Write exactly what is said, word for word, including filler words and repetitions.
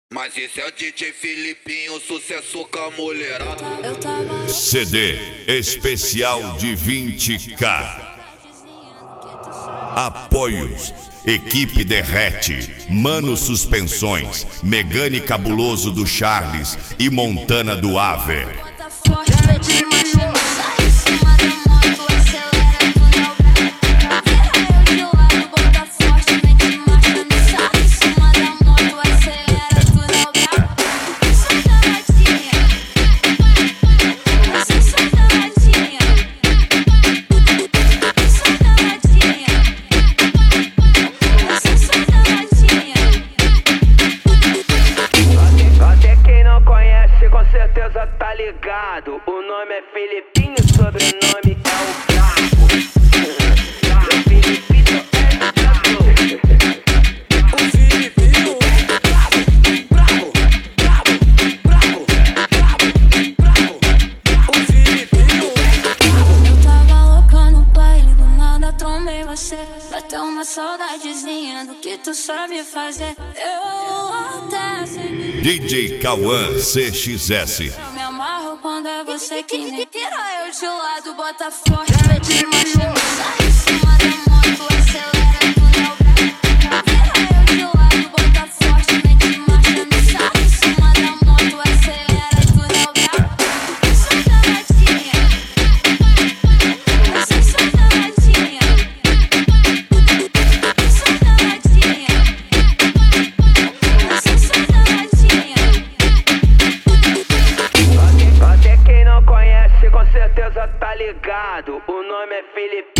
Mas esse é o D J Filipinho, sucesso com a mulherada. C D especial de vinte K. Apoios: Equipe Derrete, Mano Suspensões, Megane Cabuloso do Charles e Montana do Ave. Tá ligado? O nome é Filipinho, sobrenome é o Bravo. O Filipinho é bravo. O Filipinho é bravo, bravo, bravo, bravo, bravo, bravo. O Filipinho é bravo. Eu tava louca no baile, do nada trombei você. Bateu uma saudadezinha do que tu sabe fazer. Eu até sei. D J Cauã C X S. Quando é você que me tira eu de lado, bota forte, mete marcha, sai em cima da moto, acelera tudo ao bravo. Tira eu de lado, bota forte, mete marcha, sai em cima da moto, acelera tudo ao bravo. Solta a latinha, assim solta a latinha, solta a latinha, assim solta a latinha. Até quem não conhece com certeza tá ligado. O nome é Felipe.